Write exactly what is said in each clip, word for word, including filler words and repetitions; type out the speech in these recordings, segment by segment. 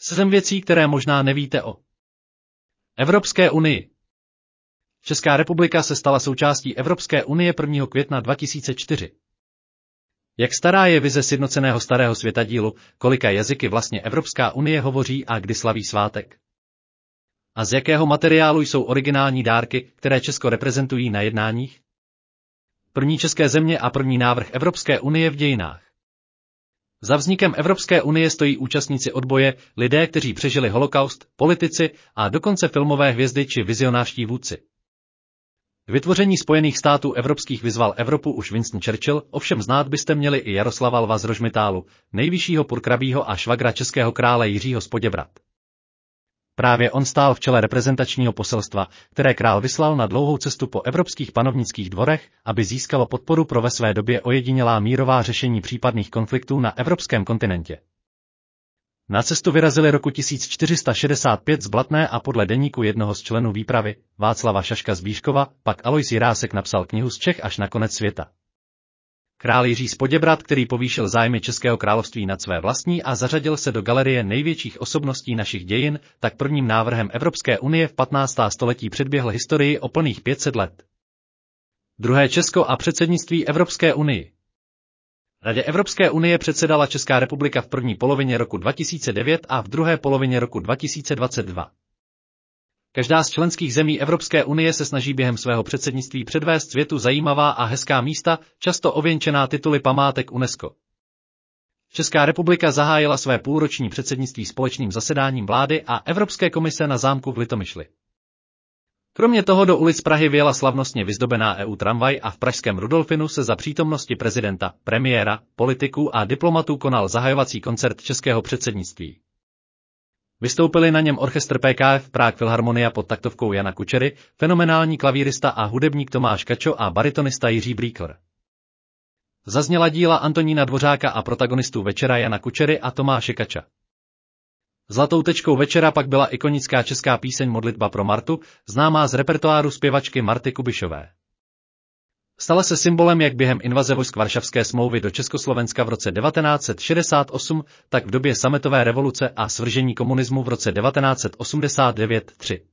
Sedm věcí, které možná nevíte o Evropské unii. Česká republika se stala součástí Evropské unie prvního května dva tisíce čtyři. Jak stará je vize sjednoceného starého světadílu, kolika jazyky vlastně Evropská unie hovoří a kdy slaví svátek? A z jakého materiálu jsou originální dárky, které Česko reprezentují na jednáních? První české země a první návrh Evropské unie v dějinách. Za vznikem Evropské unie stojí účastníci odboje, lidé, kteří přežili holokaust, politici a dokonce filmové hvězdy či vizionářští vůdci. K vytvoření Spojených států evropských vyzval Evropu už Winston Churchill, ovšem znát byste měli i Jaroslava Lva z Rožmitálu, nejvyššího purkrabího a švagra českého krále Jiřího z Poděbrad. Právě on stál v čele reprezentačního poselstva, které král vyslal na dlouhou cestu po evropských panovnických dvorech, aby získalo podporu pro ve své době ojedinělá mírová řešení případných konfliktů na evropském kontinentě. Na cestu vyrazili roku tisíc čtyři sta šedesát pět z Blatné a podle deníku jednoho z členů výpravy, Václava Šaška z Bíškova, pak Alois Jirásek napsal knihu Z Čech až na konec světa. Král Jiří z Poděbrad, který povýšil zájmy Českého království nad své vlastní a zařadil se do galerie největších osobností našich dějin, tak prvním návrhem Evropské unie v patnáctém století předběhl historii o plných pět set let. Druhé Česko a předsednictví Evropské unii. Radě Evropské unie předsedala Česká republika v první polovině roku dva tisíce devět a v druhé polovině roku dva tisíce dvacet dva. Každá z členských zemí Evropské unie se snaží během svého předsednictví předvést světu zajímavá a hezká místa, často ověnčená tituly památek UNESCO. Česká republika zahájila své půlroční předsednictví společným zasedáním vlády a Evropské komise na zámku v Litomyšli. Kromě toho do ulic Prahy vyjela slavnostně vyzdobená E U tramvaj a v pražském Rudolfinu se za přítomnosti prezidenta, premiéra, politiků a diplomatů konal zahajovací koncert českého předsednictví. Vystoupili na něm orchestr P K F Prague Filharmonia pod taktovkou Jana Kučery, fenomenální klavírista a hudebník Tomáš Kačo a baritonista Jiří Blíkl. Zazněla díla Antonína Dvořáka a protagonistů večera Jana Kučery a Tomáše Kača. Zlatou tečkou večera pak byla ikonická česká píseň Modlitba pro Martu, známá z repertoáru zpěvačky Marty Kubišové. Stala se symbolem jak během invaze vojsk Varšavské smlouvy do Československa v roce devatenáct set šedesát osm, tak v době sametové revoluce a svržení komunismu v roce devatenáct set osmdesát devět tři.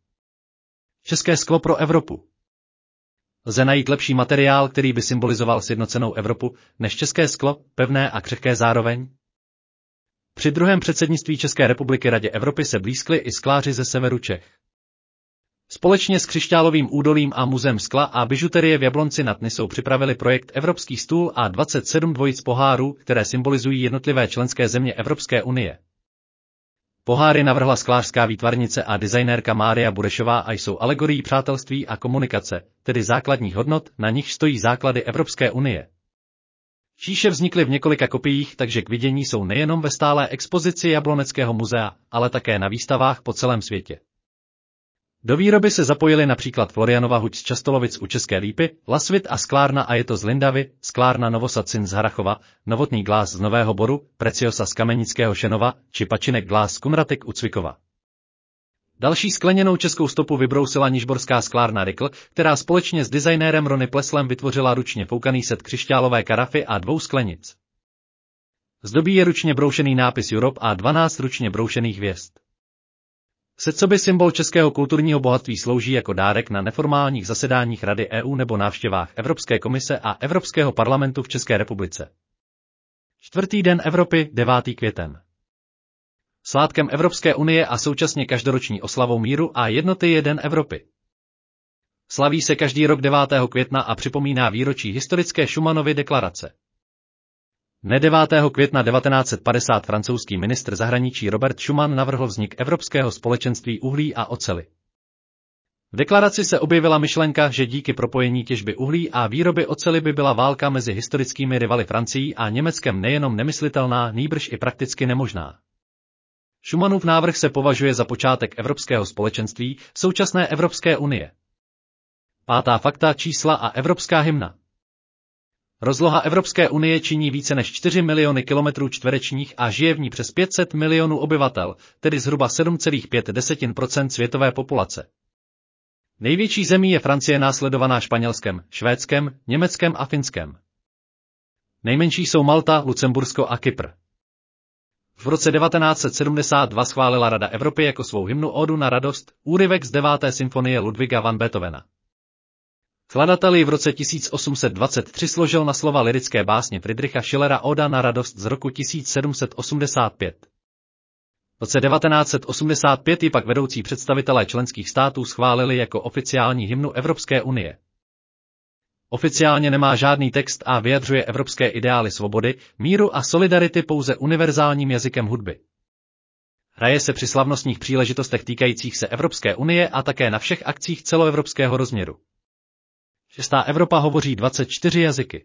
České sklo pro Evropu. Lze najít lepší materiál, který by symbolizoval sjednocenou Evropu, než české sklo, pevné a křehké zároveň? Při druhém předsednictví České republiky Radě Evropy se blízkli i skláři ze severu Čech. Společně s Křišťálovým údolím a Muzeem skla a bižuterie v Jablonci nad Nisou připravili projekt Evropský stůl a dvacet sedm dvojic pohárů, které symbolizují jednotlivé členské země Evropské unie. Poháry navrhla sklářská výtvarnice a designérka Mária Burešová a jsou alegorií přátelství a komunikace, tedy základních hodnot, na nich stojí základy Evropské unie. Šíše vznikly v několika kopiích, takže k vidění jsou nejenom ve stálé expozici Jabloneckého muzea, ale také na výstavách po celém světě. Do výroby se zapojili například Florianova huť z Častolovic u České Lípy, Lasvit a sklárna Ajeto z Lindavy, sklárna Novosad-Syn z Harachova, Novotný Glás z Nového Boru, Preciosa z Kamenického Šenova, či Pačinek Glás z Kunratek u Cvikova. Další skleněnou českou stopu vybrousila nižborská sklárna Rikl, která společně s designérem Rony Pleslem vytvořila ručně foukaný set křišťálové karafy a dvou sklenic. Zdobí je ručně broušený nápis Europe a dvanáct ručně broušených hvězd. Set coby symbol českého kulturního bohatství slouží jako dárek na neformálních zasedáních Rady E U nebo návštěvách Evropské komise a Evropského parlamentu v České republice. Čtvrtý den Evropy, devátý květen. Svátkem Evropské unie a současně každoroční oslavou míru a jednoty je Den Evropy. Slaví se každý rok devátého května a připomíná výročí historické Schumannovy deklarace. Dne devátého května devatenáct set padesát francouzský ministr zahraničí Robert Schuman navrhl vznik Evropského společenství uhlí a oceli. V deklaraci se objevila myšlenka, že díky propojení těžby uhlí a výroby oceli by byla válka mezi historickými rivaly Francií a Německem nejenom nemyslitelná, nýbrž i prakticky nemožná. Schumannův návrh se považuje za počátek Evropského společenství, současné Evropské unie. Pátá fakta, čísla a evropská hymna. Rozloha Evropské unie činí více než čtyři miliony kilometrů čtverečních a žije v ní přes pět set milionů obyvatel, tedy zhruba sedm celá pět procenta světové populace. Největší zemí je Francie následovaná Španělskem, Švédskem, Německem a Finskem. Nejmenší jsou Malta, Lucembursko a Kypr. V roce devatenáct set sedmdesát dva schválila Rada Evropy jako svou hymnu Ódu na radost, úryvek z deváté symfonie Ludwiga van Beethovena. Skladatel ji v roce tisíc osm set dvacet tři složil na slova lyrické básně Friedricha Schillera Óda na radost z roku tisíc sedm set osmdesát pět. V roce devatenáct set osmdesát pět ji pak vedoucí představitelé členských států schválili jako oficiální hymnu Evropské unie. Oficiálně nemá žádný text a vyjadřuje evropské ideály svobody, míru a solidarity pouze univerzálním jazykem hudby. Hraje se při slavnostních příležitostech týkajících se Evropské unie a také na všech akcích celoevropského rozměru. Šestá Evropa hovoří dvacet čtyři jazyky.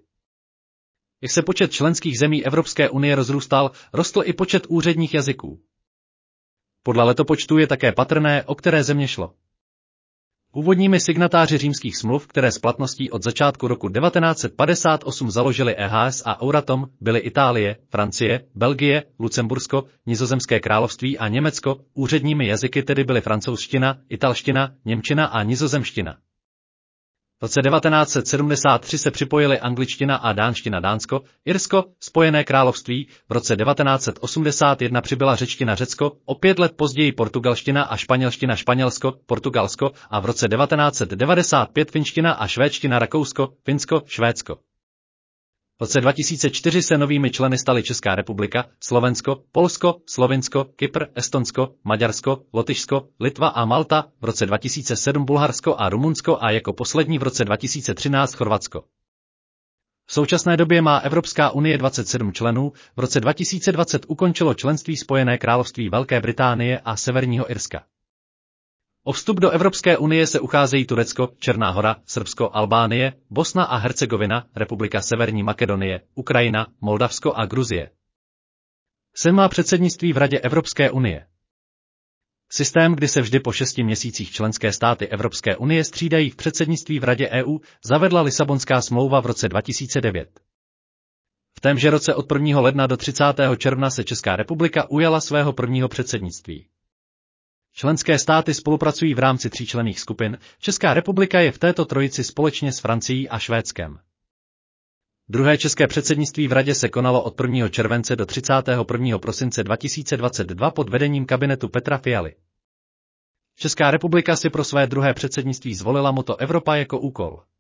Jak se počet členských zemí Evropské unie rozrůstal, rostl i počet úředních jazyků. Podle letopočtu je také patrné, o které země šlo. Původními signatáři římských smluv, které s platností od začátku roku devatenáct set padesát osm založili E H S a Euratom, byly Itálie, Francie, Belgie, Lucembursko, Nizozemské království a Německo, úředními jazyky tedy byly francouzština, italština, němčina a nizozemština. V roce devatenáct set sedmdesát tři se připojily angličtina a dánština Dánsko, Irsko, Spojené království, v roce devatenáct set osmdesát jedna přibyla řečtina Řecko, o pět let později portugalština a španělština Španělsko, Portugalsko a v roce devatenáct set devadesát pět finština a švédština Rakousko, Finsko, Švédsko. V roce dva tisíce čtyři se novými členy staly Česká republika, Slovensko, Polsko, Slovinsko, Kypr, Estonsko, Maďarsko, Lotyšsko, Litva a Malta, v roce dva tisíce sedm Bulharsko a Rumunsko a jako poslední v roce dva tisíce třináct Chorvatsko. V současné době má Evropská unie dvacet sedm členů, v roce dva tisíce dvacet ukončilo členství Spojené království Velké Británie a Severního Irska. O vstup do Evropské unie se ucházejí Turecko, Černá Hora, Srbsko, Albánie, Bosna a Hercegovina, Republika Severní Makedonie, Ukrajina, Moldavsko a Gruzie. Sen má předsednictví v Radě Evropské unie. Systém, kdy se vždy po šesti měsících členské státy Evropské unie střídají v předsednictví v Radě E U, zavedla Lisabonská smlouva v roce dva tisíce devět. V témže roce od prvního ledna do třicátého června se Česká republika ujala svého prvního předsednictví. Členské státy spolupracují v rámci tříčlenných skupin, Česká republika je v této trojici společně s Francií a Švédskem. Druhé české předsednictví v Radě se konalo od prvního července do třicátého prvního prosince dva tisíce dvacet dva pod vedením kabinetu Petra Fialy. Česká republika si pro své druhé předsednictví zvolila motto Evropa jako úkol.